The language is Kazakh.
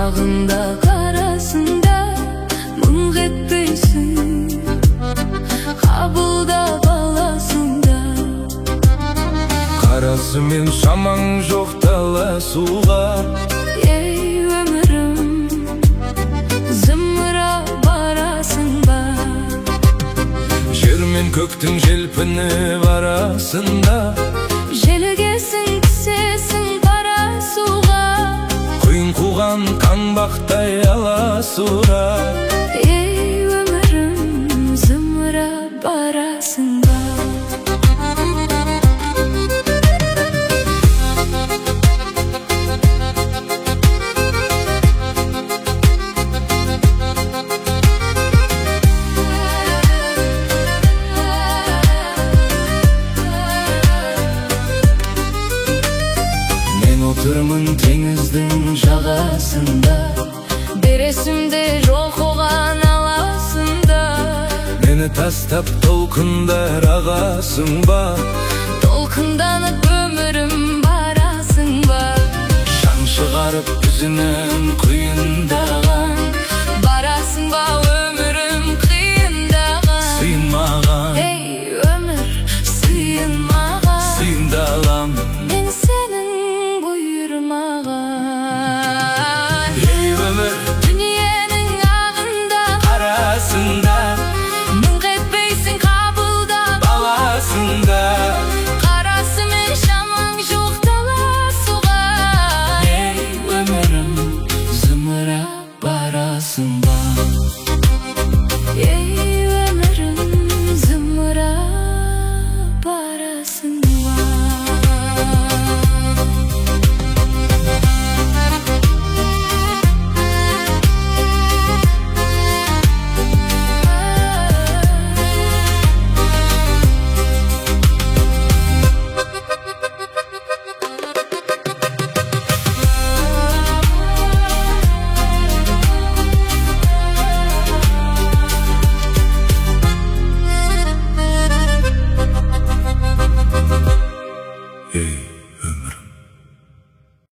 Ағында қарасында мұң етпейсің, қабылдап аласың да. Қарасымен шамаң жоқ таласуға. Ей өмірім, зымыра барасың ба? Жер мен көктің желпініп арасында. Желігесің, түсесің қара суға. Құйын қуған қаңбақтай аласура. Ей өмірім, зымыра барасың ба? Отырмын теңіздің жағасында. Бересімде жоқ оған аласында. Мені тастап толқындар ағасың ба? Толқынданып өмірім барасың ба? Шаң шығарып күзіне